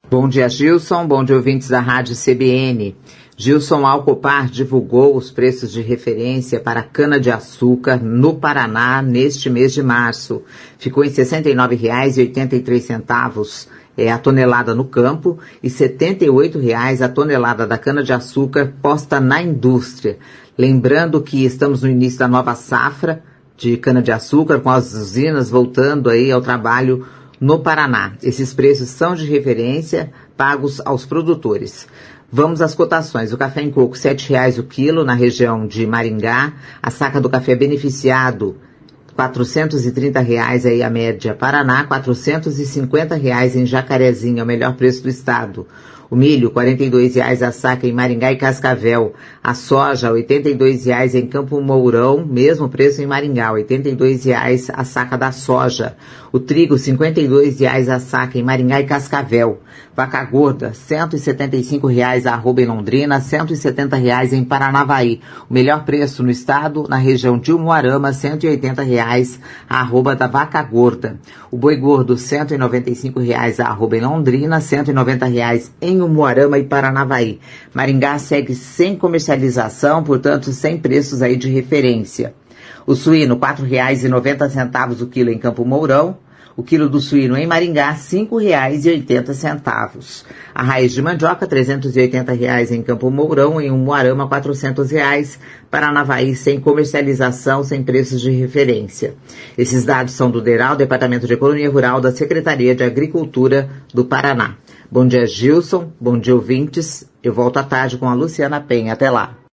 Bom dia, Gilson. Bom dia, ouvintes da Rádio CBN. Gilson, a Alcopar divulgou os preços de referência para a cana-de-açúcar no Paraná neste mês de março. Ficou em R$ 69,83 a tonelada no campo e R$ 78,00 a tonelada da cana-de-açúcar posta na indústria. Lembrando que estamos no início da nova safra de cana-de-açúcar, com as usinas voltando aí ao trabalho no Paraná. Esses preços são de referência pagos aos produtores. Vamos às cotações. O café em coco, R$ 7,00 o quilo na região de Maringá. A saca do café beneficiado, R$ 430,00 aí a média. Paraná, R$ 450,00 em Jacarezinho, é o melhor preço do estado. O milho, R$ 42,00 a saca em Maringá e Cascavel. A soja, R$ 82,00 em Campo Mourão, mesmo preço em Maringá, R$ 82,00 a saca da soja. O trigo, R$ 52,00 a saca em Maringá e Cascavel. Vaca gorda, R$ 175,00 a arroba em Londrina, R$ 170,00 em Paranavaí. O melhor preço no estado, na região de Umuarama, R$ 180,00 a arroba da vaca gorda. O boi gordo, R$ 195,00 a arroba em Londrina, R$ 190,00 em Umuarama e Paranavaí. Maringá segue sem comercialização, portanto, sem preços aí de referência. O suíno, R$ 4,90 o quilo em Campo Mourão. O quilo do suíno em Maringá, R$ 5,80. A raiz de mandioca, R$ 380,00 em Campo Mourão, em Umuarama, R$ 400,00. Paranavaí, sem comercialização, sem preços de referência. Esses dados são do DERAL, Departamento de Economia Rural da Secretaria de Agricultura do Paraná. Bom dia, Gilson. Bom dia, ouvintes. Eu volto à tarde com a Luciana Penha. Até lá.